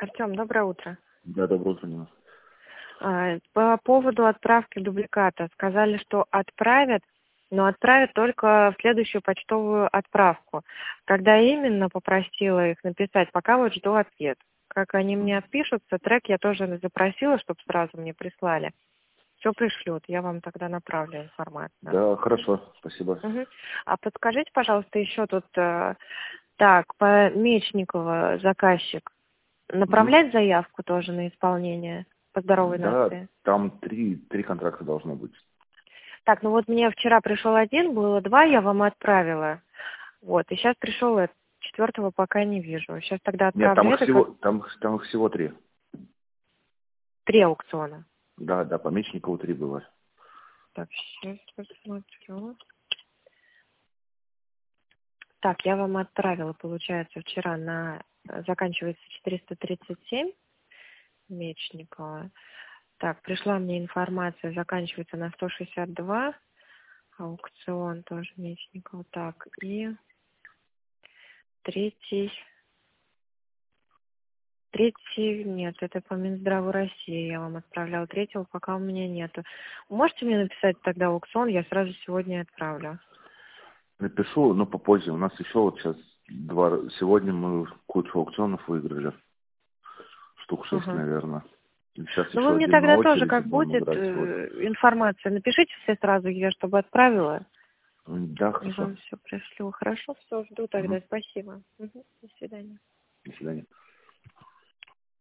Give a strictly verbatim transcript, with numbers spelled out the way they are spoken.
Артем, доброе утро. Да, доброе утро, Нина. А, По поводу отправки дубликата. Сказали, что отправят, но отправят только в следующую почтовую отправку. Когда именно, попросила их написать, пока вот жду ответ. Как они мне отпишутся, трек я тоже запросила, чтобы сразу мне прислали. Все пришлют, я вам тогда направлю информацию. Да, хорошо, спасибо. Угу. А подскажите, пожалуйста, еще тут, э, так, по Мечникова заказчик. Направлять Мгм. заявку тоже на исполнение по здоровой Да, нации? там три, три контракта должно быть. Так, ну вот мне вчера пришел один, было два, я вам отправила. Вот, и сейчас пришел этот, четвертого пока не вижу. Сейчас тогда Нет, там отправлю их это как всего, там, там их всего три. три аукциона. Да, да, по Мечникову три было. Так, сейчас посмотрю. Так, я вам отправила, получается, вчера на... Заканчивается четыреста тридцать семь Мечникова. Так, пришла мне информация, заканчивается на сто шестьдесят два. Аукцион тоже Мечникова. Так, и третий... Третий, нет, это по Минздраву России я вам отправляла. Третьего пока у меня нету. Можете мне написать тогда аукцион, я сразу сегодня отправлю. Напишу, но попозже. У нас еще вот сейчас два... Сегодня мы кучу аукционов выиграли. Штук шесть, Ага. наверное. И сейчас Ну вы еще мне один на тогда тоже, очереди, как будем будет играть. Вот. э, информация, напишите все сразу, я чтобы отправила. Да, Я хорошо. вам все пришлю. Хорошо, все, жду тогда. Мгм. Спасибо. Мгм. До свидания. До свидания.